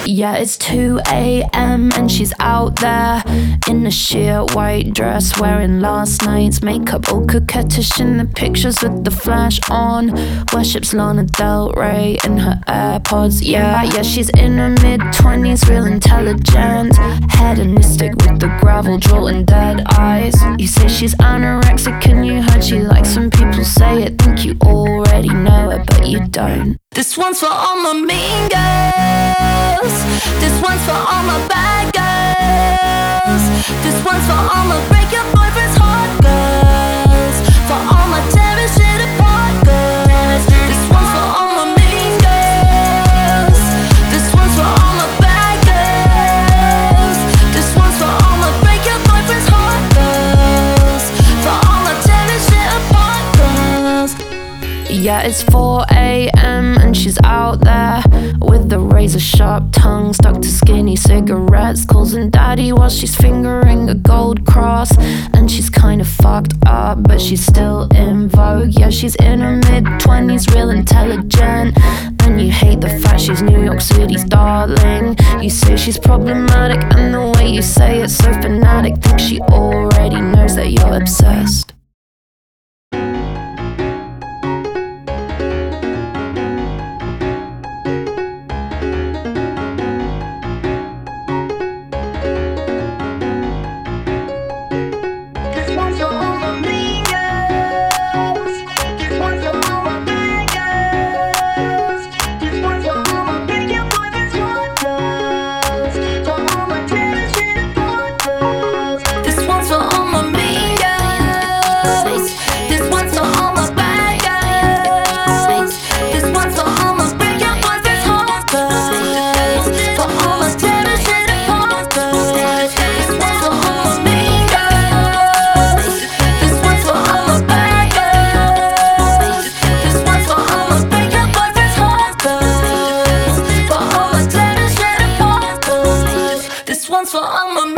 Yeah, it's 2 a.m. and she's out there in a sheer white dress, wearing last night's makeup, all coquettish in the pictures with the flash on. Worships Lana Del Rey in her AirPods. Yeah, she's in her mid-20s, real intelligent, hedonistic with the gravel jaw and dead eyes. You say she's anorexic and you heard she likes when people say it. Think you already know it, but you don't. This one's for all my mean girls. This one's for all my bad girls. This one's for all my break your boyfriend's heart girls. For all my tearing shit apart girls. This one's for all my mean girls. This one's for all my bad girls. This one's for all my break your boyfriend's heart girls. For all my tearing shit apart girls. Yeah, it's 4 a.m. and she's out there with the razor sharp tongue stuck to skinny cigarettes, calls him daddy while she's fingering a gold cross. And she's kind of fucked up, but she's still in vogue. Yeah, she's in her mid-20s, real intelligent, and you hate the fact she's New York City's darling. You say she's problematic, and the way you say it's so fanatic. Think she already knows that you're obsessed. For all my